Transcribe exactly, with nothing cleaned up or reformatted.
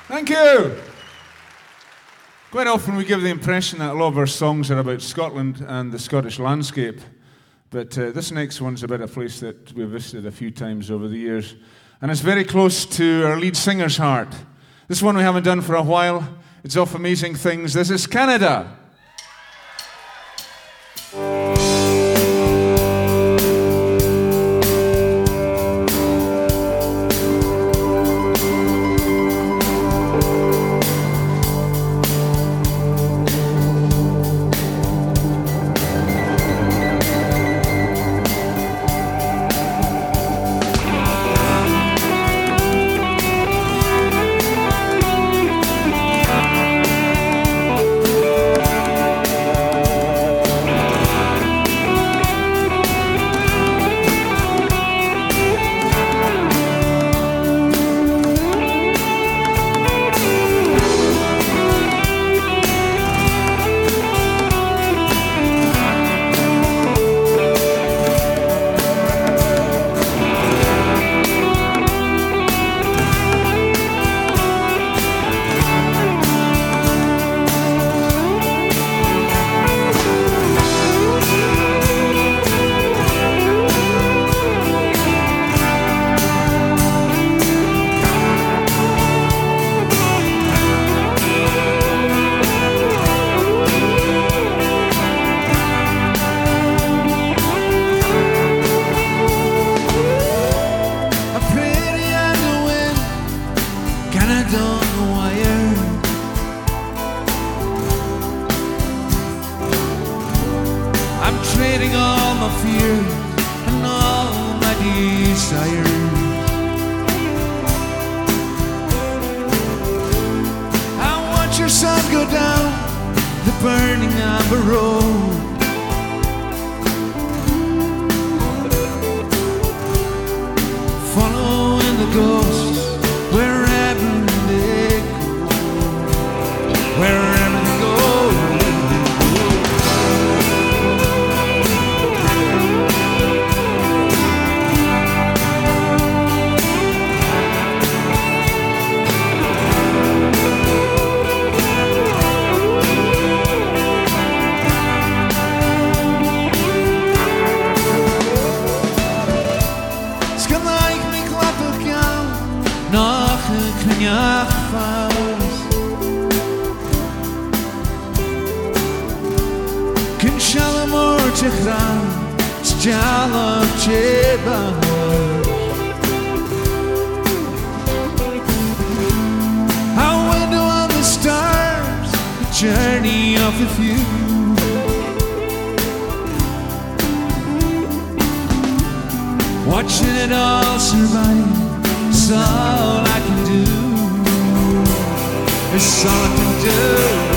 Thank you. Quite often we give the impression that a lot of our songs are about Scotland and the Scottish landscape, but uh, this next one's about a place that we've visited a few times over the years, and it's very close to our lead singer's heart. This one we haven't done for a while. It's off Amazing Things. This is Canada. Trading all my fears and all my desires. I watch your sun go down the burning amber road. Following the ghosts wherever they go, wherever they go. Nach een knjach faus Kun shalom or chechran Sjalom chebahos A window on the stars The journey of the few Watching it all survive It's all I can do. It's all I can do.